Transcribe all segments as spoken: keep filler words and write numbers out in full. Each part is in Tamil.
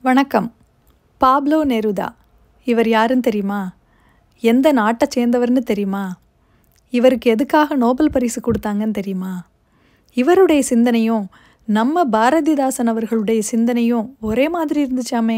வணக்கம். பாப்லோ நெருதா இவர் யாருன்னு தெரியுமா? எந்த நாட்டை சேர்ந்தவர்னு தெரியுமா? இவருக்கு எதுக்காக நோபல் பரிசு கொடுத்தாங்கன்னு தெரியுமா? இவருடைய சிந்தனையும் நம்ம பாரதிதாசன் அவர்களுடைய சிந்தனையும் ஒரே மாதிரி இருந்துச்சாமே.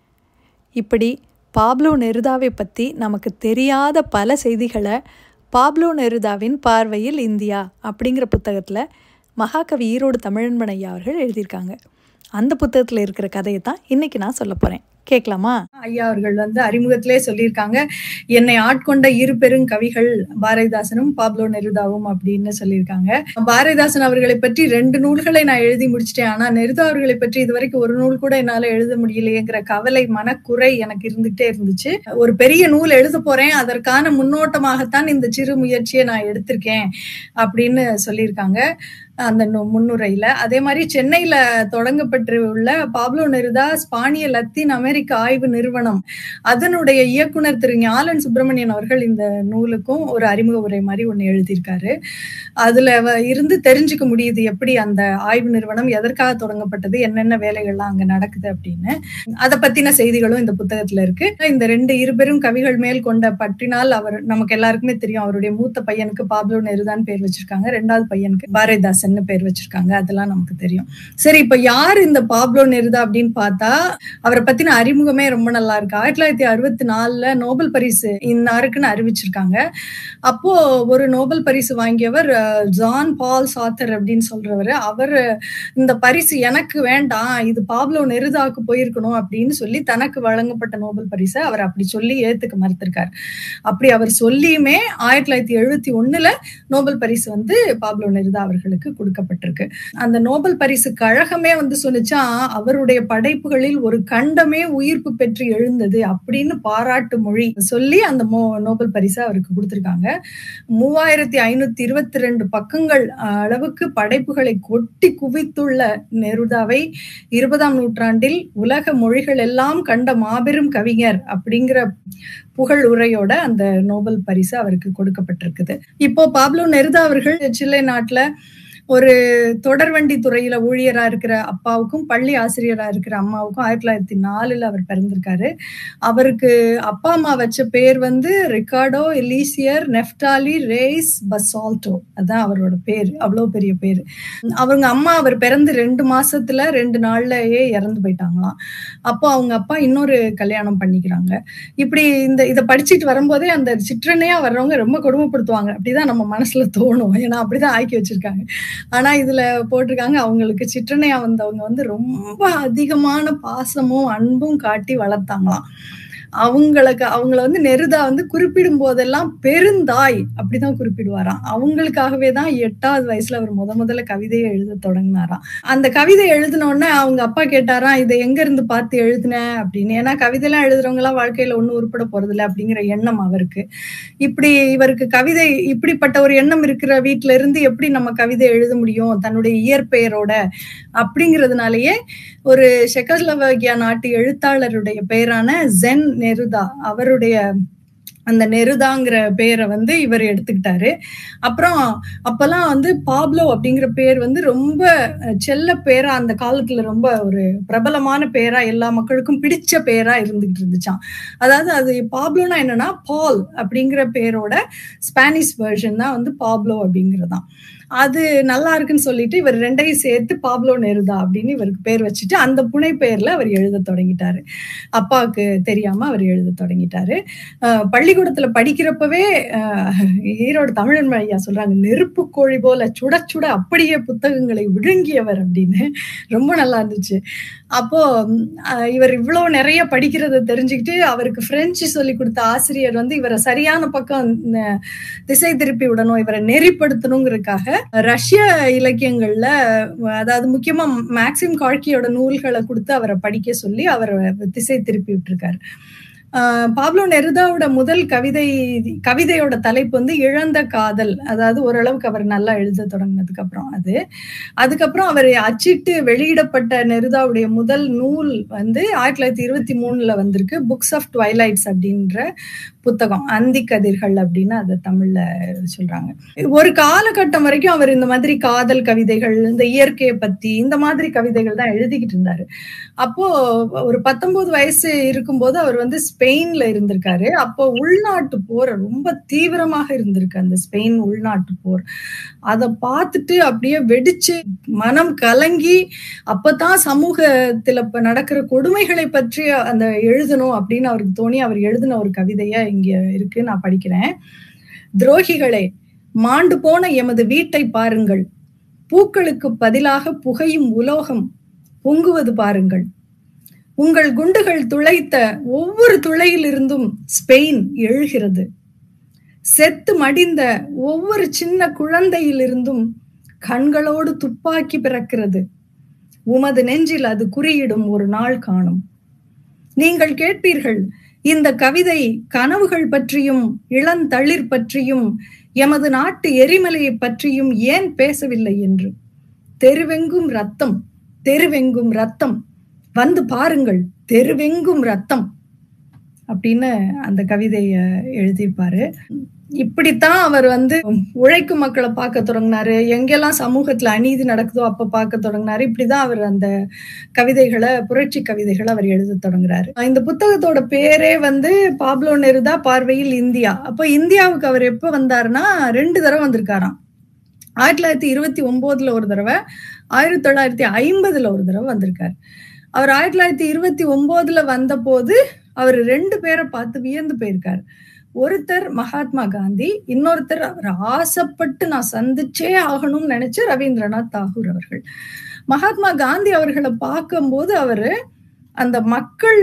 இப்படி பாப்லோ நெருதாவை பற்றி நமக்கு தெரியாத பல செய்திகளை பாப்லோ நெருதாவின் பார்வையில் இந்தியா அப்படிங்கிற புத்தகத்தில் மகாகவி ஈரோடு தமிழன்பன் ஐயா அவர்கள் எழுதியிருக்காங்க. அந்த புத்தகத்தில் இருக்கிற கதையை தான் இன்னைக்கு நான் சொல்ல போகிறேன். கேட்கலாமா? ஐயா அவர்கள் வந்து அறிமுகத்திலே சொல்லியிருக்காங்க, என்னை ஆட்கொண்ட இரு பெரும் கவிகள் பாரதிதாசனும் பாப்லோ நெருதாவும் அப்படின்னு சொல்லியிருக்காங்க. பாரதிதாசன் அவர்களை பற்றி ரெண்டு நூல்களை நான் எழுதி முடிச்சிட்டேன். ஆனா நெருதா அவர்களை பற்றி இதுவரைக்கும் ஒரு நூல் கூட என்னால எழுத முடியலையேங்கிற கவலை, மனக்குறை எனக்கு இருந்துகிட்டே இருந்துச்சு. ஒரு பெரிய நூல் எழுத போறேன், அதற்கான முன்னோட்டமாகத்தான் இந்த சிறு முயற்சியை நான் எடுத்திருக்கேன் அப்படின்னு சொல்லியிருக்காங்க அந்த முன்னுரையில. அதே மாதிரி சென்னையில தொடங்கப்பட்டு உள்ள பாப்லோ நெருதா ஸ்பானிய லத்தீன் அமெரிக்க ஆய்வு நிறுவனம், அதனுடைய இயக்குனர் திரு ஞாலன் சுப்பிரமணியன் அவர்கள் இந்த நூலுக்கும் ஒரு அறிமுக உரை மாதிரி ஒண்ணு எழுதியிருக்காரு. அதுல இருந்து தெரிஞ்சுக்க முடியுது எப்படி அந்த ஆய்வு நிறுவனம் எதற்காக தொடங்கப்பட்டது, என்னென்ன வேலைகள்லாம் அங்க நடக்குது அப்படின்னு. அதை பத்தின செய்திகளும் இந்த புத்தகத்துல இருக்கு. இந்த ரெண்டு இருபெரும் கவிகள் மேல் கொண்ட பற்றினால் அவர் நமக்கு எல்லாருக்குமே தெரியும். அவருடைய மூத்த பையனுக்கு பாப்லோ நெருதான்னு பேர் வச்சிருக்காங்க, ரெண்டாவது பையனுக்கு பாரதிதாசன் பேர் வச்சிருக்காங்க. அதெல்லாம் நமக்கு தெரியும். சரி, இப்ப யாரு இந்த பாப்லோ நெருதா அப்படின்னு பார்த்தா, அவரை பத்தின அறிமுகமே ரொம்ப நல்லா இருக்கு. ஆயிரத்தி தொள்ளாயிரத்தி அறுபத்தி நாலுல நோபல் பரிசு இன்னாருக்குன்னு அறிவிச்சிருக்காங்க. அப்போ ஒரு நோபல் பரிசு வாங்கியவர் ஜான் பால் சார்த்தர் அப்படின்னு சொல்றவர். அவர் இந்த பரிசு எனக்கு வேண்டாம், இது பாப்லோ நெருதாவுக்கு போயிருக்கணும் அப்படின்னு சொல்லி தனக்கு வழங்கப்பட்ட நோபல் பரிசை அவர் அப்படி சொல்லி ஏத்துக்க மறுத்திருக்காரு. அப்படி அவர் சொல்லியுமே ஆயிரத்தி தொள்ளாயிரத்தி எழுபத்தி ஒண்ணுல நோபல் பரிசு வந்து பாப்லோ நெருதா அவர்களுக்கு கொடுக்கப்பட்டிருக்கு. அந்த நோபல் பரிசு கழகமே வந்து சொன்னிச்சா, அவருடைய படைப்புகளில் ஒரு கண்டமே உயிர்ப்பு பெற்று எழுந்தது அப்படின்னு பாராட்டு மொழி சொல்லி அந்த நோபல் பரிசு அவருக்கு கொடுத்திருக்காங்க. மூவாயிரத்தி ஐநூத்தி இருபத்தி ரெண்டு பக்கங்கள் அளவுக்கு படைப்புகளை கொட்டி குவித்துள்ள நெருதாவை இருபதாம் நூற்றாண்டில் உலக மொழிகள் எல்லாம் கண்ட மாபெரும் கவிஞர் அப்படிங்கிற புகழ் உரையோட அந்த நோபல் பரிசு அவருக்கு கொடுக்கப்பட்டிருக்குது. இப்போ பாப்லோ நெருதா அவர்கள் சிலை நாட்டுல ஒரு தொடர்வண்டி துறையில ஊழியரா இருக்கிற அப்பாவுக்கும் பள்ளி ஆசிரியரா இருக்கிற அம்மாவுக்கும் ஆயிரத்தி தொள்ளாயிரத்தி நாலுல அவர் பிறந்திருக்காரு. அவருக்கு அப்பா அம்மா வச்ச பேர் வந்து ரிகார்டோ எலிசியர் நெஃப்டாலி ரேஸ் பசால்டோ, அதான் அவரோட பேர். அவ்வளவு பெரிய பேரு. அவங்க அம்மா அவர் பிறந்து ரெண்டு மாசத்துல ரெண்டு நாள்லயே இறந்து போயிட்டாங்களாம். அப்போ அவங்க அப்பா இன்னொரு கல்யாணம் பண்ணிக்கிறாங்க. இப்படி இந்த இதை படிச்சுட்டு வரும்போதே அந்த சிற்றனையா வர்றவங்க ரொம்ப கொடுமைப்படுத்துவாங்க அப்படிதான் நம்ம மனசுல தோணும். ஏன்னா அப்படிதான் ஆக்கி வச்சிருக்காங்க. ஆனா இதுல போட்டிருக்காங்க, அவங்களுக்கு சிற்றனையா வந்தவங்க வந்து ரொம்ப அதிகமான பாசமும் அன்பும் காட்டி வளர்த்தாங்களாம். அவங்களுக்கு அவங்கள வந்து நெருதா வந்து குறிப்பிடும் போதெல்லாம் பெருந்தாய் அப்படிதான் குறிப்பிடுவாராம். அவங்களுக்காகவே தான் எட்டாவது வயசுல அவர் முத முதல்ல கவிதையை எழுத தொடங்கினாராம். அந்த கவிதை எழுதினோடனே அவங்க அப்பா கேட்டாராம், இதை எங்க இருந்து பார்த்து எழுதின அப்படின்னு. ஏன்னா கவிதைலாம் எழுதுறவங்க எல்லாம் வாழ்க்கையில ஒண்ணும் உருப்பட போறதில்லை அப்படிங்கிற எண்ணம் அவருக்கு. இப்படி இவருக்கு கவிதை இப்படிப்பட்ட ஒரு எண்ணம் இருக்கிற வீட்டுல இருந்து எப்படி நம்ம கவிதை எழுத முடியும் தன்னுடைய இயற்பெயரோட அப்படிங்கிறதுனாலயே ஒரு செக்கோஸ்லோவாக்கியா நாட்டு எழுத்தாளருடைய பெயரான ஜென் நெருதா, அவருடைய அந்த நெருதாங்கிற பேரை வந்து இவர் எடுத்துக்கிட்டாரு. அப்புறம் அப்பெல்லாம் வந்து பாப்லோ அப்படிங்கிற பேர் வந்து ரொம்ப செல்ல பேரா, அந்த காலத்துல ரொம்ப ஒரு பிரபலமான பேரா, எல்லா மக்களுக்கும் பிடிச்ச பேரா இருந்துகிட்டு இருந்துச்சான். அதாவது அது பாப்லோனா என்னன்னா பால் அப்படிங்கிற பேரோட ஸ்பானிஷ் வெர்ஷன் தான் வந்து பாப்லோ அப்படிங்கிறதான். அது நல்லா இருக்குன்னு சொல்லிட்டு இவர் ரெண்டையும் சேர்த்து பாப்லோ நெருதா அப்படின்னு இவருக்கு பேர் வச்சுட்டு அந்த புனை பெயர்ல அவர் எழுத தொடங்கிட்டாரு. அப்பாவுக்கு தெரியாம அவர் எழுத தொடங்கிட்டாரு. பள்ளிக்கூடத்துல படிக்கிறப்பவே ஈரோடு தமிழன்பன் ஐயா சொல்றாங்க, நெருப்பு கோழி போல சுட சுட அப்படியே புத்தகங்களை விழுங்கியவர் அப்படின்னு. ரொம்ப நல்லா இருந்துச்சு. அப்போ இவர் இவ்வளவு நிறைய படிக்கிறத தெரிஞ்சுக்கிட்டு அவருக்கு பிரெஞ்சு சொல்லி கொடுத்த ஆசிரியர் வந்து இவரை சரியான பக்கம் திசை திருப்பி விடணும், இவரை நெறிப்படுத்தணுங்கிறதுக்காக ரஷ்ய இலக்கியங்கள்ல, அதாவது முக்கியமா மேக்சிம் கார்கியோட நூல்களை கொடுத்து அவரை படிக்க சொல்லி அவரை திசை திருப்பி விட்டுருக்காரு. பாப்லோ நெருதாவோட முதல் கவிதை கவிதையோட தலைப்பு வந்து இழந்த காதல். அதாவது ஓரளவுக்கு அவர் நல்லா எழுத தொடங்கினதுக்கு அப்புறம் அது அதுக்கப்புறம் அவர் அச்சிட்டு வெளியிடப்பட்ட நெருதாவுடைய முதல் நூல் வந்து ஆயிரத்தி தொள்ளாயிரத்தி இருபத்தி மூணுல வந்திருக்கு. புக்ஸ் ஆஃப் ட்வைலைட்ஸ் அப்படின்ற புத்தகம், அந்தி கதிர்கள் அப்படின்னு அதை தமிழ்ல சொல்றாங்க. ஒரு காலகட்டம் வரைக்கும் அவர் இந்த மாதிரி காதல் கவிதைகள், இந்த இயற்கையை பத்தி இந்த மாதிரி கவிதைகள் தான் எழுதிக்கிட்டு இருந்தாரு. அப்போ ஒரு பத்தொன்பது வயசு இருக்கும்போது அவர் வந்து ஸ்பெயின்ல இருந்திருக்காரு. அப்போ உள்நாட்டு போர் ரொம்ப தீவிரமாக இருந்திருக்கு, அந்த ஸ்பெயின் உள்நாட்டு போர். அதை பார்த்துட்டு அப்படியே வெடிச்சு மனம் கலங்கி அப்பதான் சமூகத்துல நடக்கிற கொடுமைகளை பற்றி அந்த எழுதணும் அப்படின்னு அவருக்கு தோணி அவர் எழுதின ஒரு கவிதையா இங்க இருக்கு, நான் படிக்கிறேன். துரோகிகளே, மாண்டு போன எமது வீட்டை பாருங்கள், பூக்களுக்கு பதிலாக புகையும் உலோகம் பொங்குவது பாருங்கள். உங்கள் குண்டுகள் துளைத்த ஒவ்வொரு துளையிலிருந்தும் ஸ்பெயின் எழுகிறது. செத்து மடிந்த ஒவ்வொரு சின்ன குழந்தையிலிருந்தும் கண்களோடு துப்பாக்கி பிறக்கிறது. உமது நெஞ்சில் அது குறியிடும் ஒரு நாள் காணும். நீங்கள் கேட்பீர்கள், இந்த கவிதை கனவுகள் பற்றியும் இளந்தளிர் பற்றியும் எமது நாட்டு எரிமலையை பற்றியும் ஏன் பேசவில்லை என்று. தெருவெங்கும் ரத்தம், தெருவெங்கும் ரத்தம், வந்து பாருங்கள், தெருவெங்கும் ரத்தம் அப்படின்னு அந்த கவிதைய எழுதியிருப்பாரு. இப்படித்தான் அவர் வந்து உழைக்கும் மக்களை பார்க்க தொடங்கினாரு. எங்கெல்லாம் சமூகத்துல அநீதி நடக்குதோ அப்ப பார்க்க தொடங்கினாரு. இப்படிதான் அவர் அந்த கவிதைகளை, புரட்சி கவிதைகளை அவர் எழுத தொடங்குறாரு. இந்த புத்தகத்தோட பேரே வந்து பாப்லோ நெருதா பார்வையில் இந்தியா. அப்ப இந்தியாவுக்கு அவர் எப்ப வந்தாருன்னா ரெண்டு தடவை வந்திருக்காராம். ஆயிரத்தி தொள்ளாயிரத்தி இருபத்தி ஒன்பதுல ஒரு தடவை, ஆயிரத்தி தொள்ளாயிரத்தி ஐம்பதுல ஒரு தடவை வந்திருக்காரு. அவர் ஆயிரத்தி தொள்ளாயிரத்தி இருபத்தி ஒன்பதுல வந்த போது அவர் ரெண்டு பேரை பார்த்து வியந்து போயிருக்காரு. ஒருத்தர் மகாத்மா காந்தி, இன்னொருத்தர் அவர் ஆசைப்பட்டு நான் சந்திச்சே ஆகணும்னு நினைச்ச ரவீந்திரநாத் தாகூர் அவர்கள். மகாத்மா காந்தி அவர்களை பார்க்கும்போது அவரு அந்த மக்கள்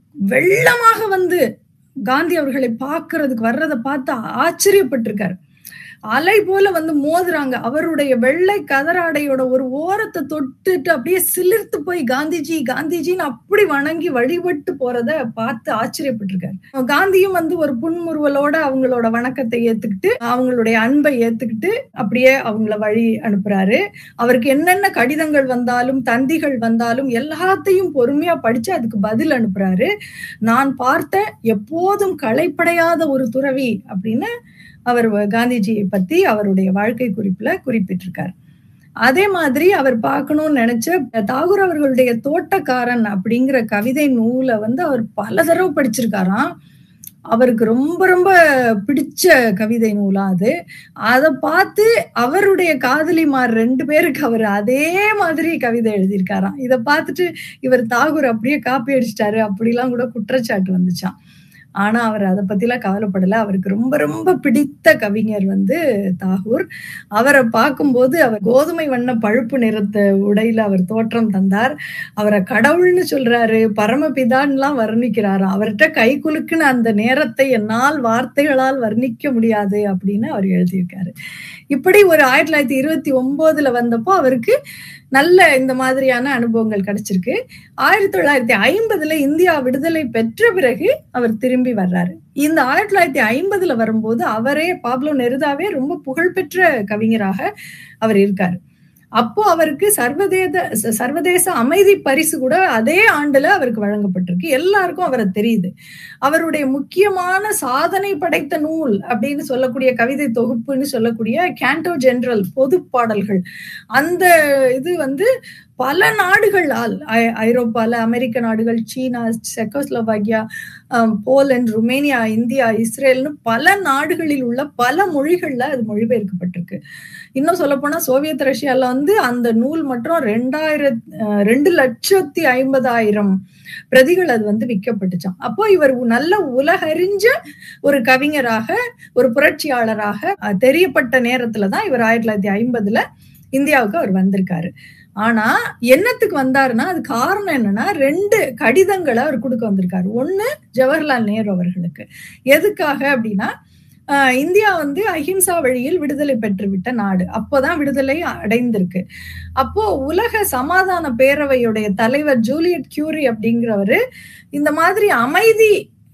வெள்ளமாக வந்து காந்தி அவர்களை பார்க்கறதுக்கு வர்றதை பார்த்து ஆச்சரியப்பட்டிருக்காரு. அலை போல வந்து மோதுறாங்க. அவருடைய வெள்ளை கதராடையோட ஒரு ஓரத்தை தொட்டுட்டு அப்படியே சிலிர்த்து போய் காந்திஜி காந்திஜின்னு அப்படி வணங்கி வழிபட்டு போறத பார்த்து ஆச்சரியப்பட்டிருக்காரு. காந்தியும் வந்து ஒரு புன்முறுவலோட அவங்களோட வணக்கத்தை ஏத்துக்கிட்டு, அவங்களுடைய அன்பை ஏத்துக்கிட்டு அப்படியே அவங்கள வழி அனுப்புறாரு. அவருக்கு என்னென்ன கடிதங்கள் வந்தாலும் தந்திகள் வந்தாலும் எல்லாத்தையும் பொறுமையா படிச்சு அதுக்கு பதில் அனுப்புறாரு. நான் பார்த்த எப்போதும் களைப்படையாத ஒரு துறவி அப்படின்னு அவர் காந்திஜியை பத்தி அவருடைய வாழ்க்கை குறிப்புல குறிப்பிட்டிருக்காரு. அதே மாதிரி அவர் பார்க்கணும்னு நினைச்ச தாகூர் அவர்களுடைய தோட்டக்காரன் அப்படிங்கிற கவிதை நூலை வந்து அவர் பல தடவை படிச்சிருக்காராம். அவருக்கு ரொம்ப ரொம்ப பிடிச்ச கவிதை நூலா அது. அதை பார்த்து அவருடைய காதலிமார் ரெண்டு பேருக்கு அவர் அதே மாதிரி கவிதை எழுதியிருக்காராம். இதை பார்த்துட்டு இவர் தாகூர் அப்படியே காப்பி அடிச்சிட்டாரு அப்படிலாம் கூட குற்றச்சாட்டு வந்துச்சான். ஆனா அவர் அதை பத்திலாம் கவலைப்படல. அவருக்கு ரொம்ப ரொம்ப பிடித்த கவிஞர் வந்து தாகூர். அவரை பார்க்கும்போது அவர் கோதுமை வண்ண பழுப்பு நிறத்த உடையில அவர் தோற்றம் தந்தார். அவரை கடவுள்னு சொல்றாரு, பரமபிதான்லாம் வர்ணிக்கிறாரு. அவர்கிட்ட கை குலுக்குன்னு அந்த நேரத்தை என்னால் வார்த்தைகளால் வர்ணிக்க முடியாது அப்படின்னு அவர் எழுதியிருக்காரு. இப்படி ஒரு ஆயிரத்தி தொள்ளாயிரத்தி இருபத்தி ஒன்பதுல வந்தப்போ அவருக்கு நல்ல இந்த மாதிரியான அனுபவங்கள் கிடைச்சிருக்கு. ஆயிரத்தி தொள்ளாயிரத்தி ஐம்பதுல இந்தியா விடுதலை பெற்ற பிறகு அவர் திரும்பி வர்றாரு. இந்த ஆயிரத்தி தொள்ளாயிரத்தி ஐம்பதுல வரும்போது அவரே பாப்லோ நெருதாவே ரொம்ப புகழ்பெற்ற கவிஞராக அவர் இருக்காரு. அப்போ அவருக்கு சர்வதேச சர்வதேச அமைதி பரிசு கூட அதே ஆண்டுல அவருக்கு வழங்கப்பட்டிருக்கு. எல்லாருக்கும் அவரை தெரியுது. அவருடைய முக்கியமான சாதனை படைத்த நூல் அப்படின்னு சொல்லக்கூடிய கவிதை தொகுப்புன்னு சொல்லக்கூடிய கேண்டோ ஜெனரல் பொது பாடல்கள், அந்த இது வந்து பல நாடுகளால், ஐரோப்பால அமெரிக்க நாடுகள், China, Czechoslovakia, Poland, Romania, India, இஸ்ரேல்னு பல நாடுகளில் உள்ள பல மொழிகள்ல அது மொழிபெயர்க்கப்பட்டிருக்கு. இன்னும் சொல்ல போனா சோவியத் ரஷ்யால வந்து அந்த நூல் மட்டும் ரெண்டாயிரத்தி ரெண்டு லட்சத்தி ஐம்பதாயிரம் பிரதிகள் அது வந்து விற்கப்பட்டுச்சான். அப்போ இவர் நல்ல உலகறிஞ்ச ஒரு கவிஞராக, ஒரு புரட்சியாளராக தெரியப்பட்ட நேரத்துலதான் இவர் ஆயிரத்தி தொள்ளாயிரத்தி ஐம்பதுல இந்தியாவுக்கு அவர் வந்திருக்காரு. ஆனா என்னத்துக்கு வந்தாருன்னா அது காரணம் என்னன்னா ரெண்டு கடிதங்களை அவர் கொடுக்க வந்திருக்காரு. ஒண்ணு ஜவஹர்லால் நேரு அவர்களுக்கு. எதுக்காக அப்படின்னா ஆஹ் இந்தியா வந்து அஹிம்சா வழியில் விடுதலை பெற்றுவிட்ட நாடு, அப்போதான் விடுதலை அடைந்திருக்கு. அப்போ உலக சமாதான பேரவையுடைய தலைவர் ஜூலியட் கியூரி அப்படிங்கிறவரு இந்த மாதிரி அமைதி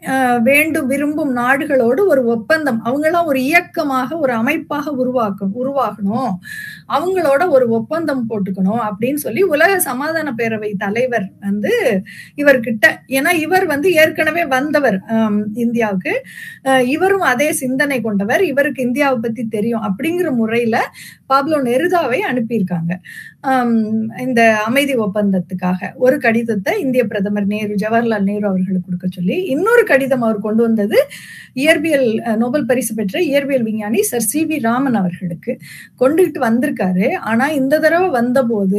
வேண்டும் விரும்பும் நாடுகளோடு ஒரு ஒப்பந்தம், அவங்களாம் ஒரு இயக்கமாக ஒரு அமைப்பாக உருவாக்கும் உருவாகணும், அவங்களோட ஒரு ஒப்பந்தம் போட்டுக்கணும் அப்படின்னு சொல்லி உலக சமாதான பேரவை தலைவர் வந்து இவர்கிட்ட, ஏன்னா இவர் வந்து ஏற்கனவே வந்தவர் இந்தியாவுக்கு, இவரும் அதே சிந்தனை கொண்டவர், இவருக்கு இந்தியாவை பத்தி தெரியும் அப்படிங்கிற முறையில பாப்லோ நெருதாவை அனுப்பியிருக்காங்க இந்த அமைதி ஒப்பந்தத்துக்காக. ஒரு கடிதத்தை இந்திய பிரதமர் நேரு ஜவஹர்லால் நேரு அவர்களுக்கு கொடுக்க சொல்லி, இன்னொரு கடிதம் அவர் கொண்டு வந்தது இயற்பியல் நோபல் பரிசு பெற்ற இயற்பியல் விஞ்ஞானி சர் சி வி ராமன் அவர்களுக்கு கொண்டுகிட்டு வந்திருக்காரு. ஆனா இந்த தடவை வந்தபோது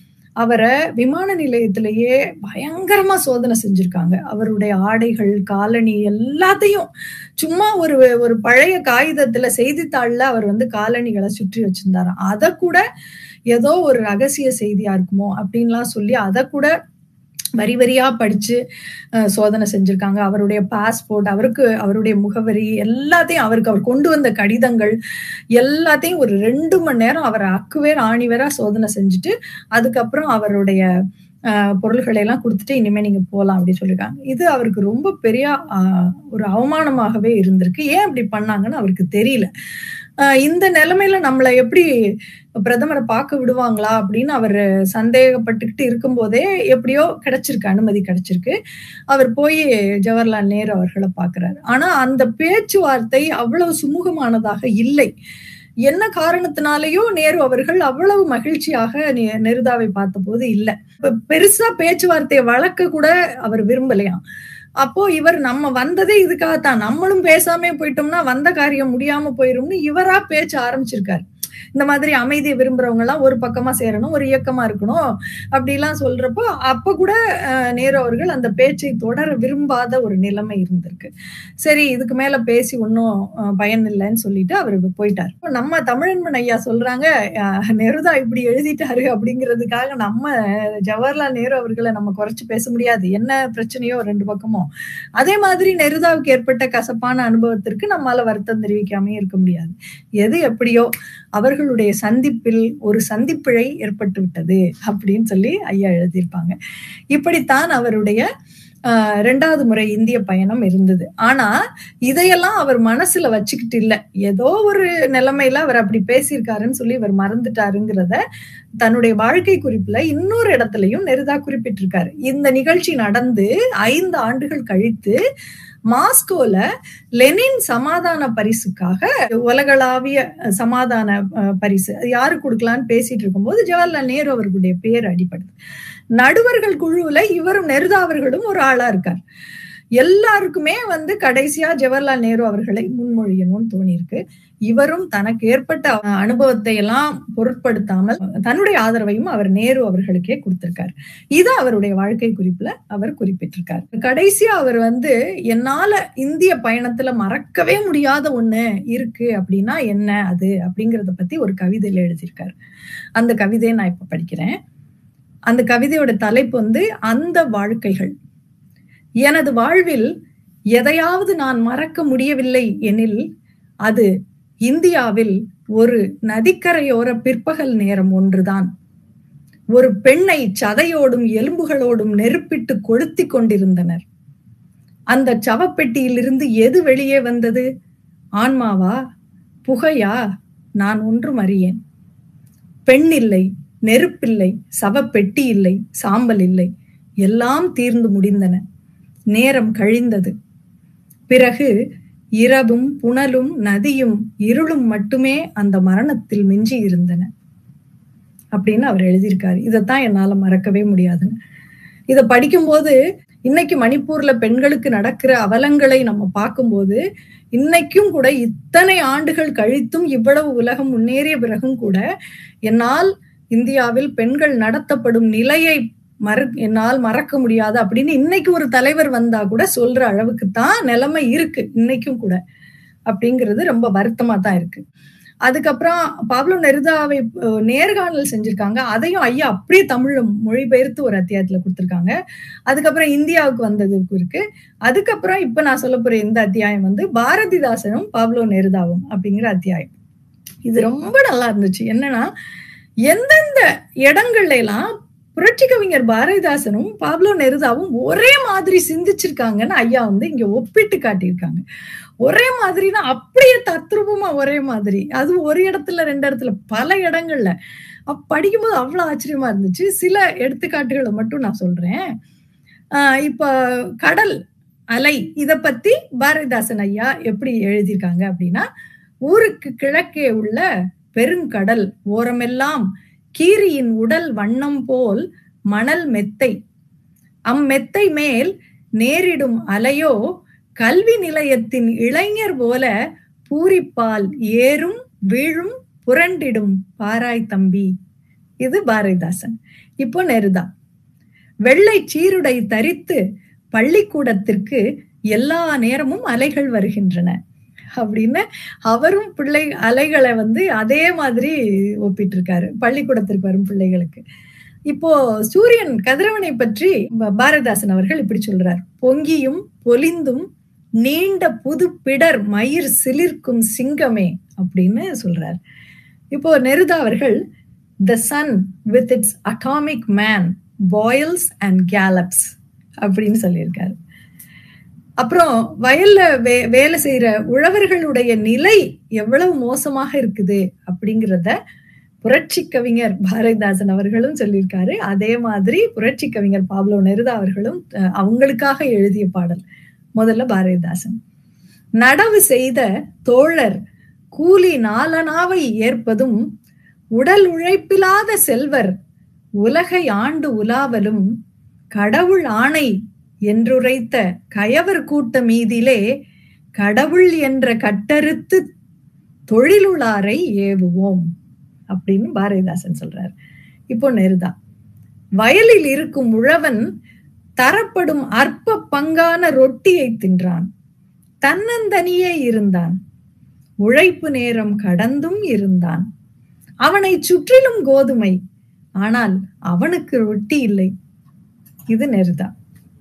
அவரை விமான நிலையத்திலேயே பயங்கரமா சோதனை செஞ்சிருக்காங்க. அவருடைய ஆடைகள், காலணி எல்லாத்தையும் சும்மா ஒரு ஒரு பழைய காகிதத்துல செய்தித்தாள்ல அவர் வந்து காலணிகளை சுற்றி வச்சிருந்தாராம். அதை கூட ஏதோ ஒரு ரகசிய செய்தியா இருக்குமோ அப்படின்லாம் சொல்லி அதை கூட வரி வரியா படிச்சு சோதனை செஞ்சிருக்காங்க. அவருடைய பாஸ்போர்ட், அவருக்கு அவருடைய முகவரி எல்லாத்தையும், அவருக்கு அவர் கொண்டு வந்த கடிதங்கள் எல்லாத்தையும் ஒரு ரெண்டு மணி நேரம் அவரை அக்குவேர் ஆணிவேரா சோதனை செஞ்சுட்டு அதுக்கப்புறம் அவருடைய அஹ் பொருள்களை எல்லாம் கொடுத்துட்டு இனிமே நீங்க போலாம் அப்படின்னு சொல்லியிருக்காங்க. இது அவருக்கு ரொம்ப பெரிய ஆஹ் ஒரு அவமானமாகவே இருந்திருக்கு. ஏன் அப்படி பண்ணாங்கன்னு அவருக்கு தெரியல. ஆஹ் இந்த நிலைமையில நம்மளை எப்படி பிரதமரை பார்க்க விடுவாங்களா அப்படின்னு அவர் சந்தேகப்பட்டுக்கிட்டு இருக்கும் போதே எப்படியோ கிடைச்சிருக்கு, அனுமதி கிடைச்சிருக்கு. அவர் போய் ஜவஹர்லால் நேரு அவர்களை பார்க்கிறாரு. ஆனா அந்த பேச்சுவார்த்தை அவ்வளவு சுமூகமானதாக இல்லை. என்ன காரணத்தினாலேயோ நேரு அவர்கள் அவ்வளவு மகிழ்ச்சியாக நெருதாவை பார்த்த போது இல்லை. பெருசா பேச்சுவார்த்தையை வளர்க்க கூட அவர் விரும்பலையாம். அப்போ இவர் நம்ம வந்ததே இதுக்காகத்தான், நம்மளும் பேசாம போயிட்டோம்னா வந்த காரியம் முடியாம போயிரும்னு இவரா பேச்ச ஆரம்பிச்சிருக்காரு. இந்த மாதிரி அமைதியை விரும்புறவங்க எல்லாம் ஒரு பக்கமா சேரணும், ஒரு இயக்கமா இருக்கணும் அப்படிலாம் சொல்றப்போ அப்ப கூட நேரு அவர்கள் அந்த பேச்சை தொடர விரும்பாத ஒரு நிலைமை இருந்திருக்கு. சரி, இதுக்கு மேல பேசி ஒன்னும் பயன் இல்லைன்னு சொல்லிட்டு அவர் போயிட்டார். நம்ம தமிழன்பன் ஐயா சொல்றாங்க, நெருதா இப்படி எழுதிட்டாரு அப்படிங்கிறதுக்காக நம்ம ஜவஹர்லால் நேரு அவர்களை நம்ம குறைச்சு பேச முடியாது, என்ன பிரச்சனையோ ரெண்டு பக்கமும். அதே மாதிரி நெருதாவுக்கு ஏற்பட்ட கசப்பான அனுபவத்திற்கு நம்மால வருத்தம் தெரிவிக்காம இருக்க முடியாது. எது எப்படியோ அவர்களுடைய சந்திப்பில் ஒரு சந்திப்பிழை ஏற்பட்டு விட்டது அப்படின்னு சொல்லி ஐயா எழுதியிருப்பாங்க. இப்படித்தான் அவருடைய ஆஹ் இரண்டாவது முறை இந்திய பயணம் இருந்தது. ஆனா இதையெல்லாம் அவர் மனசுல வச்சுக்கிட்டு இல்ல, ஏதோ ஒரு நிலைமையில அவர் அப்படி பேசியிருக்காருன்னு சொல்லி இவர் மறந்துட்டாருங்கிறத தன்னுடைய வாழ்க்கை குறிப்புல இன்னொரு இடத்துலயும் நெருதா குறிப்பிட்டிருக்காரு. இந்த நிகழ்ச்சி நடந்து ஐந்து ஆண்டுகள் கழித்து மாஸ்கோல லெனின் சமாதான பரிசுக்காக, உலகளாவிய சமாதான பரிசு யாரு கொடுக்கலான்னு பேசிட்டு இருக்கும்போது ஜவஹர்லால் நேரு அவர்களுடைய பேர் அடிபடுது. நடுவர்கள் குழுவுல இவரும் நெருதா அவர்களும் ஒரு ஆளா இருக்கார். எல்லாருக்குமே வந்து கடைசியா ஜவஹர்லால் நேரு அவர்களை முன்மொழியணும்னு தோணியிருக்கு. இவரும் தனக்கு ஏற்பட்ட அனுபவத்தை எல்லாம் பொருட்படுத்தாமல் தன்னுடைய ஆதரவையும் அவர் நேரு அவர்களுக்கே கொடுத்திருக்காரு. இது அவருடைய வாழ்க்கை குறிப்புல அவர் குறிப்பிட்டிருக்காரு. கடைசியா அவர் வந்து, என்னால இந்திய பயணத்துல மறக்கவே முடியாத ஒண்ணு இருக்கு அப்படின்னா என்ன அது அப்படிங்கறத பத்தி ஒரு கவிதையில எழுதியிருக்காரு. அந்த கவிதையை நான் இப்ப படிக்கிறேன். அந்த கவிதையோட தலைப்பு வந்து அந்த வாழ்க்கைகள். எனது வாழ்வில் எதையாவது நான் மறக்க முடியவில்லை எனில் அது இந்தியாவில் ஒரு நதிக்கரையோர பிற்பகல் நேரம் ஒன்றுதான். ஒரு பெண்ணை சதையோடும் எலும்புகளோடும் நெருப்பிட்டு கொளுத்தி கொண்டிருந்தனர். அந்த சவப்பெட்டியிலிருந்து எது வெளியே வந்தது? ஆன்மாவா, புகையா? நான் ஒன்றும் அறியேன். பெண் இல்லை, நெருப்பில்லை, சவப்பெட்டி இல்லை, சாம்பல் இல்லை, எல்லாம் தீர்ந்து முடிந்தன. நேரம் கழிந்தது. பிறகு இரவும் புனலும் நதியும் இருளும் மட்டுமே அந்த மரணத்தில் மிஞ்சி இருந்தன அப்படின்னு அவர் எழுதியிருக்காரு. இதைத்தான் என்னால மறக்கவே முடியாதுன்னு. இதை படிக்கும்போது, இன்னைக்கு மணிப்பூர்ல பெண்களுக்கு நடக்கிற அவலங்களை நம்ம பார்க்கும்போது, இன்னைக்கும் கூட இத்தனை ஆண்டுகள் கழித்தும் இவ்வளவு உலகம் முன்னேறிய பிறகும் கூட என்னால் இந்தியாவில் பெண்கள் நடத்தப்படும் நிலையை மற என்னால் மறக்க முடியாது அப்படின்னு இன்னைக்கு ஒரு தலைவர் வந்தா கூட சொல்ற அளவுக்கு தான் நிலைமை இருக்கு இன்னைக்கும் கூட, அப்படிங்கிறது ரொம்ப வருத்தமா தான் இருக்கு. அதுக்கப்புறம் பாப்லோ நெருதாவை நேர்காணல் செஞ்சிருக்காங்க. அதையும் ஐயா அப்படியே தமிழ்ல மொழிபெயர்த்து ஒரு அத்தியாயத்துல கொடுத்திருக்காங்க. அதுக்கப்புறம் இந்தியாவுக்கு வந்ததுக்கு இருக்கு. அதுக்கப்புறம் இப்ப நான் சொல்ல போற இந்த அத்தியாயம் வந்து பாரதிதாசனும் பாப்லோ நெருதாவும் அப்படிங்கிற அத்தியாயம். இது ரொம்ப நல்லா இருந்துச்சு. என்னன்னா, எந்தெந்த இடங்கள்ல எல்லாம் புரட்சி கவிஞர் பாரதிதாசனும் பாப்லோ நெருதாவும் ஒரே மாதிரி சிந்திச்சிருக்காங்கன்னு ஐயா வந்து இங்க ஒப்பிட்டு காட்டியிருக்காங்க. ஒரே மாதிரினா அப்படியே தத்ரூபமா ஒரே மாதிரி, அது ஒரு இடத்துல ரெண்டு இடத்துல பல இடங்கள்ல படிக்கும்போது அவ்வளவு ஆச்சரியமா இருந்துச்சு. சில எடுத்துக்காட்டுகளை மட்டும் நான் சொல்றேன். ஆஹ் இப்ப கடல் அலை இத பத்தி பாரதிதாசன் ஐயா எப்படி எழுதியிருக்காங்க அப்படின்னா, ஊருக்கு கிழக்கே உள்ள பெருங்கடல் ஓரமெல்லாம் கீரியின் உடல் வண்ணம் போல் மணல் மெத்தை, அம்மெத்தை மேல் நேரிடும் அலையோ கல்வி நிலையத்தின் இளைஞர் போல பூரிப்பால் ஏறும் வீழும் புரண்டிடும் பாராய் தம்பி. இது பாரதிதாசன். இப்போ நெருதா, வெள்ளை சீருடை தரித்து பள்ளிக்கூடத்திற்கு எல்லா நேரமும் அலைகள் வருகின்றன அப்படின்னு அவரும் பிள்ளை அலைகளை வந்து அதே மாதிரி ஒப்பிட்டு இருக்காரு பள்ளிக்கூடத்திற்கு வரும் பிள்ளைகளுக்கு. இப்போ சூரியன் கதிரவனை பற்றி பாரதிதாசன் அவர்கள் இப்படி சொல்றார், பொங்கியும் பொலிந்தும் நீண்ட புது பிடர் மயிர் சிலிர்க்கும் சிங்கமே அப்படின்னு சொல்றார். இப்போ நெருதா அவர்கள் the sun with its atomic man boils and gallops அப்படின்னு சொல்லியிருக்காரு. அப்புறம் வயல்ல வே வேலை செய்யற உழவர்களுடைய நிலை எவ்வளவு மோசமாக இருக்குது அப்படிங்கிறத புரட்சி கவிஞர் பாரதிதாசன் அவர்களும் சொல்லியிருக்காரு. அதே மாதிரி புரட்சி கவிஞர் பாப்லோ நெருதா அவர்களும் அவங்களுக்காக எழுதிய பாடல். முதல்ல பாரதிதாசன், நடவு செய்த தோழர் கூலி நாலனாவை ஏற்பதும் உடல் உழைப்பில்லாத செல்வர் உலகை ஆண்டு உலாவலும் கடவுள் ஆணை என்றுரைத்த கயவர் கூட்ட மீதிலே கடவுள் என்ற கட்டறுத்து தொழிலுளாரை ஏவுவோம் அப்படின்னு பாரதிதாசன் சொல்றார். இப்போ நெருதா, வயலில் இருக்கும் உழவன் தரப்படும் அற்ப பங்கான ரொட்டியை தின்றான், தன்னந்தனியே இருந்தான், உழைப்பு நேரம் கடந்தும் இருந்தான், அவனை சுற்றிலும் கோதுமை, ஆனால் அவனுக்கு ரொட்டி இல்லை. இது நெருதா.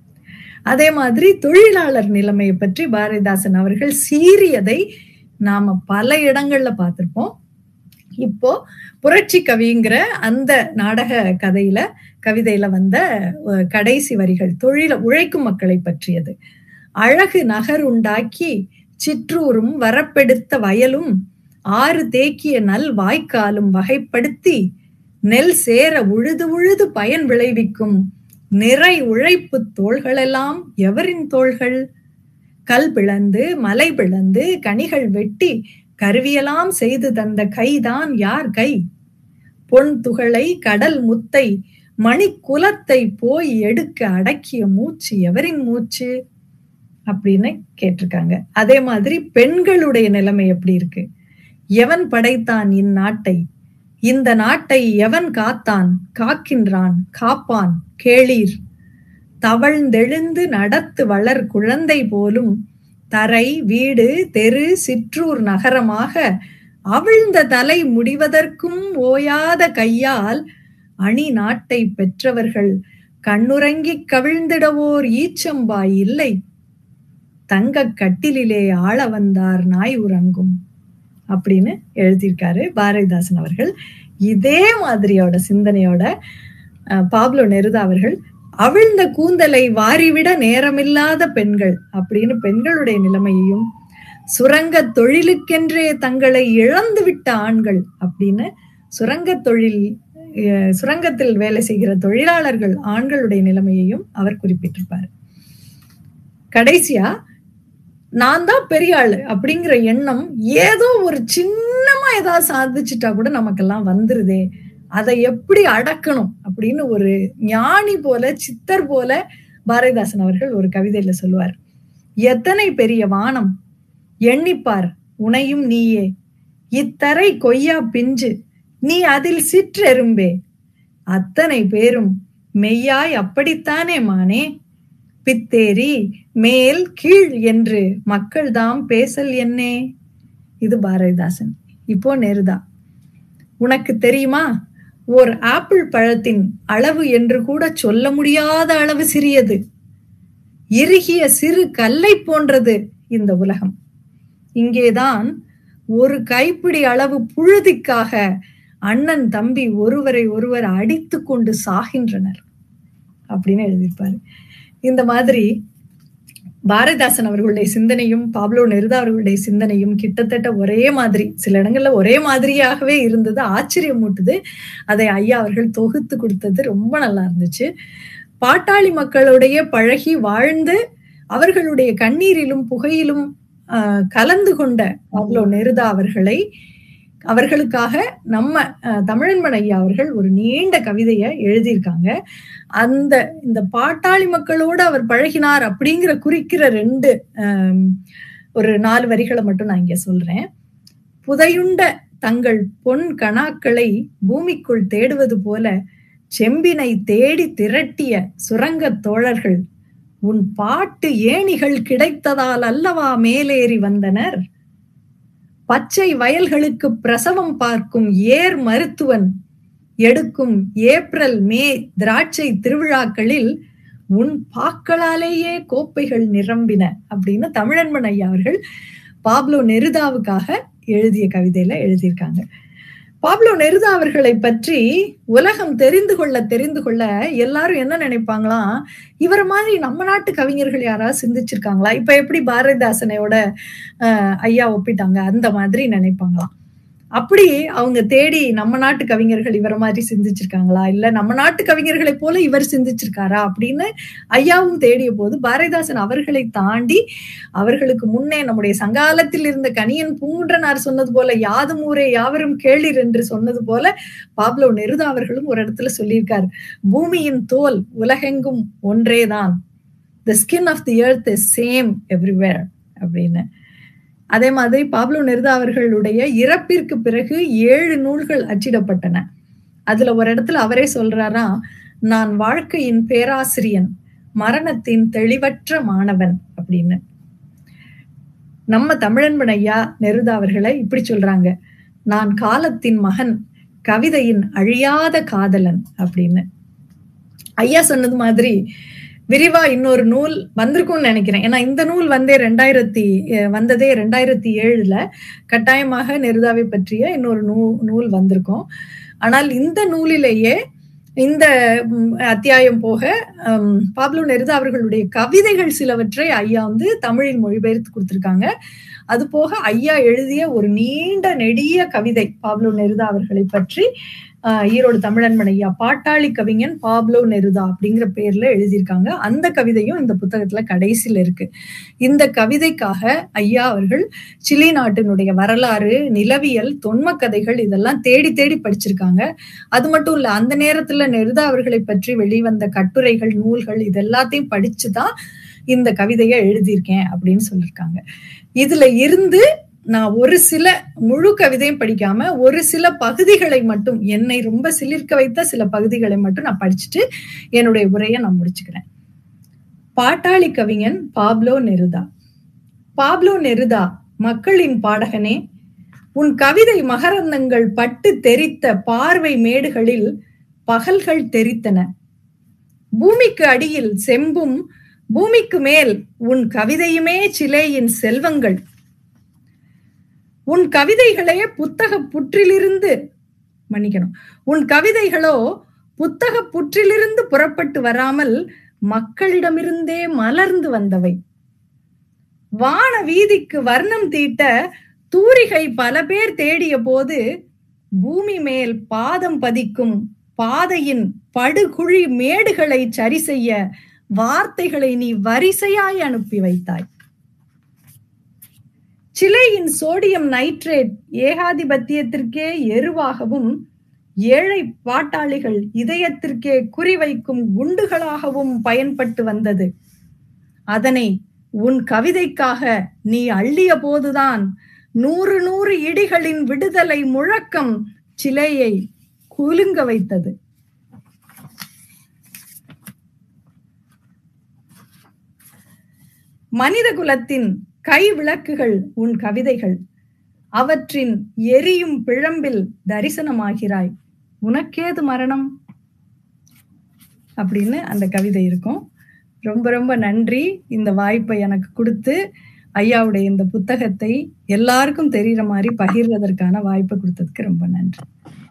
அதே மாதிரி தொழிலாளர் நிலைமையை பற்றி பாரதிதாசன் அவர்கள் சீரியதை நாம பல இடங்கள்ல பார்த்திருப்போம். இப்போ புரட்சி கவிங்கிற அந்த நாடக கதையில கவிதையில வந்த கடைசி வரிகள் தொழில உழைக்கும் மக்களை பற்றியது. அழகு நகர் உண்டாக்கி சிற்றூரும் வரப்பெடுத்த வயலும் ஆறு தேக்கிய நல் வாய்க்காலும் வகைப்படுத்தி நெல் சேர உழுது உழுது பயன் விளைவிக்கும் நிறை உழைப்பு தோள்களெல்லாம் எவரின் தோள்கள்? கல் பிளந்து மலை பிளந்து கனிகள் வெட்டி கருவியெல்லாம் செய்து தந்த கைதான் யார் கை? பொன் துகளை கடல் முத்தை மணி குலத்தை போய் எடுக்க அடக்கிய மூச்சு எவரின் மூச்சு அப்படின்னு கேட்டிருக்காங்க. அதே மாதிரி பெண்களுடைய நிலைமை எப்படி இருக்கு? எவன் படைத்தான் இந்நாட்டை, இந்த நாட்டை எவன் காத்தான் காக்கின்றான் காப்பான் கேளீர், தவழ்ந்தெழுந்து நடத்து வளர் குழந்தை போலும் தரை வீடு தெரு சிற்றூர் நகரமாக அவிழ்ந்த தலை முடிவதற்கும் ஓயாத கையால் அணி நாட்டை பெற்றவர்கள் கண்ணுறங்கி கவிழ்ந்திடவோர் ஈச்சம்பாய் இல்லை, தங்க கட்டிலே ஆள வந்தார் நாய் உறங்கும் அப்படின்னு எழுதியிருக்காரு பாரதிதாசன் அவர்கள். இதே மாதிரியோட சிந்தனையோட பாப்லோ நெருதா அவர்கள் அவிழ்ந்த கூந்தலை வாரிவிட நேரமில்லாத பெண்கள் அப்படின்னு பெண்களுடைய நிலைமையையும், சுரங்க தொழிலுக்கென்றே தங்களை இழந்து விட்ட ஆண்கள் அப்படின்னு சுரங்க தொழில் சுரங்கத்தில் வேலை செய்கிற தொழிலாளர்கள் ஆண்களுடைய நிலைமையையும் அவர் குறிப்பிட்டிருப்பார். கடைசியா நான் தான் பெரிய ஆளு அப்படிங்கிற எண்ணம் ஏதோ ஒரு சின்னமா ஏதாவது சாதிச்சுட்டா கூட நமக்கெல்லாம் வந்துருதே, அதை எப்படி அடக்கணும் அப்படின்னு ஒரு ஞானி போல சித்தர் போல பாரதிதாசன் அவர்கள் ஒரு கவிதையில சொல்லுவார். எத்தனை பெரிய வானம் எண்ணிப்பார் உனையும் நீயே, இத்தரை கொய்யா பிஞ்சு நீ அதில் சிற்றெரும்பே, அத்தனை பேரும் மெய்யாய் அப்படித்தானே மானே, பித்தேரி மேல் கீழ் என்று மக்கள் தாம் பேசல் என்னே. இது பாரதிதாசன். இப்போ நெருதா, உனக்கு தெரியுமா ஓர் ஆப்பிள் பழத்தின் அளவு என்று கூட சொல்ல முடியாத அளவு சிறியது, இறுகிய சிறு கல்லை போன்றது இந்த உலகம். இங்கேதான் ஒரு கைப்பிடி அளவு புழுதிக்காக அண்ணன் தம்பி ஒருவரை ஒருவர் அடித்து கொண்டு சாகின்றனர் அப்படின்னு எழுதியிருப்பாரு. இந்த மாதிரி பாரதிதாசன் அவர்களுடைய சிந்தனையும் பாப்லோ நெருதா அவர்களுடைய சிந்தனையும் கிட்டத்தட்ட ஒரே மாதிரி, சில இடங்கள்ல ஒரே மாதிரியாகவே இருந்தது. ஆச்சரியம் மூட்டுது. அதை ஐயா அவர்கள் தொகுத்து கொடுத்தது ரொம்ப நல்லா இருந்துச்சு. பாட்டாளி மக்களுடைய பழகி வாழ்ந்து அவர்களுடைய கண்ணீரிலும் புகையிலும் ஆஹ் கலந்து கொண்ட பாப்லோ நெருதா அவர்களை அவர்களுக்காக நம்ம தமிழன்பன் ஐயா அவர்கள் ஒரு நீண்ட கவிதையை எழுதியிருக்காங்க. அந்த இந்த பாட்டாளி மக்களோடு அவர் பழகினார் அப்படிங்கிற குறிக்கிற ரெண்டு ஆஹ் ஒரு நாலு வரிகளை மட்டும் நான் இங்க சொல்றேன். புதையுண்ட தங்கள் பொன் கணாக்களை பூமிக்குள் தேடுவது போல செம்பினை தேடி திரட்டிய சுரங்க தோழர்கள் உன் பாட்டு ஏணிகள் கிடைத்ததால் அல்லவா மேலேறி வந்தனர். பச்சை வயல்களுக்கு பிரசவம் பார்க்கும் ஏர் மருத்துவன் எடுக்கும் ஏப்ரல் மே திராட்சை திருவிழாக்களில் உன் பாக்களாலேயே கோப்பைகள் நிரம்பின அப்படின்னு தமிழன்பன் ஐயா அவர்கள் பாப்லோ நெருதாவுக்காக எழுதிய கவிதையில எழுதியிருக்காங்க. பாப்லோ நெருதா அவர்களை பற்றி உலகம் தெரிந்து கொள்ள தெரிந்து கொள்ள எல்லாரும் என்ன நினைப்பாங்களாம், இவர மாதிரி நம்ம நாட்டு கவிஞர்கள் யாராவது சிந்திச்சிருக்காங்களா? இப்ப எப்படி பாரதிதாசனையோட அஹ் ஐயா ஒப்பிட்டாங்க, அந்த மாதிரி நினைப்பாங்களாம். அப்படி அவங்க தேடி நம்ம நாட்டு கவிஞர்கள் இவர மாதிரி சிந்திச்சிருக்காங்களா, இல்ல நம்ம நாட்டு கவிஞர்களை போல இவர் சிந்திச்சிருக்காரா அப்படின்னு ஐயாவும் தேடிய போது பாரதிதாசன் அவர்களை தாண்டி அவர்களுக்கு முன்னே நம்முடைய சங்காலத்தில் இருந்த கணியன் பூங்குன்றனார் சொன்னது போல யாதும் ஊரே யாவரும் கேளிர் என்று சொன்னது போல பாப்லோ நெருதா அவர்களும் ஒரு இடத்துல சொல்லியிருக்காரு, பூமியின் தோல் உலகெங்கும் ஒன்றேதான், the skin of the earth is same everywhere அப்படின்னு. அதே மாதிரி பாப்லோ நெருதா அவர்களுடைய இறப்பிற்கு பிறகு ஏழு நூல்கள் அச்சிடப்பட்டன. அதுல ஒரு இடத்துல அவரே சொல்றாரா, நான் வாழ்க்கையின் பேராசிரியன், மரணத்தின் தெளிவற்ற மாணவன் அப்படின்னு. நம்ம தமிழன்பன் ஐயா நெருதா அவர்களை இப்படி சொல்றாங்க, நான் காலத்தின் மகன், கவிதையின் அழியாத காதலன் அப்படின்னு. ஐயா சொன்னது மாதிரி விரிவா இன்னொரு நூல் வந்திருக்கும்னு நினைக்கிறேன். ஏன்னா இந்த நூல் வந்தே ரெண்டாயிரத்தி வந்ததே ரெண்டாயிரத்தி ஏழுல கட்டாயமாக நெருதாவை பற்றிய இன்னொரு நூ நூல் வந்திருக்கும். ஆனால் இந்த நூலிலேயே இந்த அத்தியாயம் போக பாப்லோ நெருதா அவர்களுடைய கவிதைகள் சிலவற்றை ஐயா வந்து தமிழில் மொழிபெயர்த்து கொடுத்திருக்காங்க. அது போக ஐயா எழுதிய ஒரு நீண்ட நெடிய கவிதை பாப்லோ நெருதா அவர்களை பற்றி ஆஹ் ஈரோடு தமிழன்பன் ஐயா பாட்டாளி கவிஞன் பாப்லோ நெருதா அப்படிங்கிற பேர்ல எழுதியிருக்காங்க. அந்த கவிதையும் இந்த புத்தகத்துல கடைசியில இருக்கு. இந்த கவிதைக்காக ஐயா அவர்கள் சிலி நாட்டினுடைய வரலாறு, நிலவியல், தொன்ம கதைகள் இதெல்லாம் தேடி தேடி படிச்சிருக்காங்க. அது மட்டும் இல்ல, அந்த நேரத்துல நெருதா அவர்களை பற்றி வெளிவந்த கட்டுரைகள், நூல்கள் இது எல்லாத்தையும் படிச்சுதான் இந்த கவிதையை எழுதியிருக்கேன் அப்படின்னு சொல்லியிருக்காங்க. இதுல இருந்து நான் ஒரு சில முழு கவிதையும் படிக்காம ஒரு சில பகுதிகளை மட்டும், என்னை ரொம்ப சிலிர்க்க வைத்த சில பகுதிகளை மட்டும் நான் படிச்சுட்டு என்னுடைய உரையை நான் முடிச்சுக்கிறேன். பாட்டாளி கவிஞன் பாப்லோ நெருதா. பாப்லோ நெருதா, மக்களின் பாடகனே, உன் கவிதை மகரந்தங்கள் பட்டு தெரித்த பார்வை மேடுகளில் பகல்கள் தெரித்தன. பூமிக்கு அடியில் செம்பும் பூமிக்கு மேல் உன் கவிதையுமே சிலேயின் செல்வங்கள். உன் கவிதைகளே புத்தக புற்றிலிருந்து மன்னிக்கணும் உன் கவிதைகளோ புத்தக புற்றிலிருந்து புறப்பட்டு வராமல் மக்களிடமிருந்தே மலர்ந்து வந்தவை. வான வீதிக்கு வர்ணம் தீட்ட தூரிகை பல பேர் தேடிய போது பூமி மேல் பாதம் பதிக்கும் பாதையின் படுகுழி மேடுகளை சரி செய்ய வார்த்தைகளை நீ வரிசையாய் அனுப்பி வைத்தாய். சிலையின் சோடியம் நைட்ரேட் ஏகாதிபத்தியத்திற்கே எருவாகவும் ஏழை பாட்டாளிகள் இதயத்திற்கே குறிவைக்கும் குண்டுகளாகவும் பயன்பட்டு வந்தது. அதனை உன் கவிதைக்காக நீ அள்ளிய போதுதான் நூறு நூறு இடிகளின் விடுதலை முழக்கம் சிலையை குலுங்க வைத்தது. மனித குலத்தின் கை விளக்குகள் உன் கவிதைகள், அவற்றின் எரியும் பிழம்பில் தரிசனமாகிறாய், உனக்கேது மரணம் அப்படின்னு அந்த கவிதை இருக்கும். ரொம்ப ரொம்ப நன்றி இந்த வாய்ப்பை எனக்கு கொடுத்து ஐயாவுடைய இந்த புத்தகத்தை எல்லாருக்கும் தெரிகிற மாதிரி பகிர்வதற்கான வாய்ப்பை கொடுத்ததுக்கு ரொம்ப நன்றி.